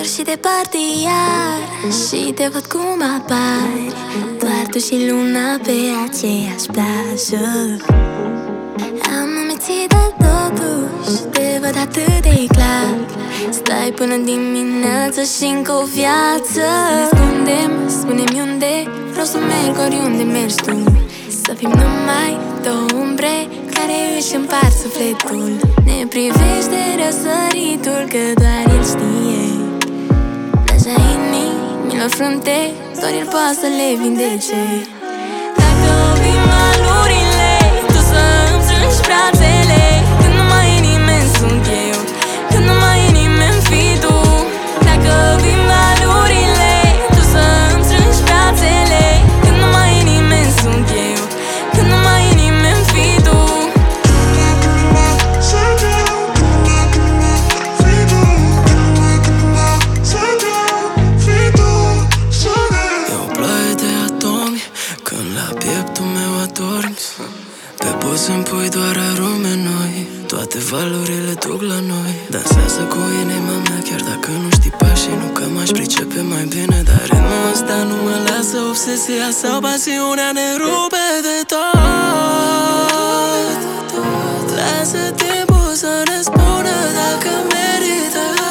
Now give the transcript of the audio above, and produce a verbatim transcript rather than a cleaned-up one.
și departe iar și te văd cum apari, doar tu și luna pe aceeași plajă. Am amețit de totuși, te văd atât de clar. Stai până dimineață și încă o viață. Ne ascundem, spune-mi unde, vreau să merg oriunde mergi tu. Să fim numai două umbre care își împart sufletul. Ne privește răsăritul, că doar el știe. Deja inimilor frunte, doar el poate să le vindece. Dacă vin valurile, tu să îmi strângi brațele. Când nu mai e nimeni sunt eu, când nu mai e nimeni fii tu. Dacă vin valurile, tu să îmi strângi brațele. Când nu mai e nimeni sunt eu, când nu mai e nimeni fii tu. E o ploaie de atomi când la pieptul meu adormi. Pe buze îmi pui doar arume noi, toate valurile duc la noi. Dansează cu inima mea chiar dacă nu știi pașii. Nu că m-aș pricepe mai bine, dar ritmul ăsta nu mă lasă. Obsesia sau pasiunea ne rupe de tot. Lasă timpul să ne spună dacă merită.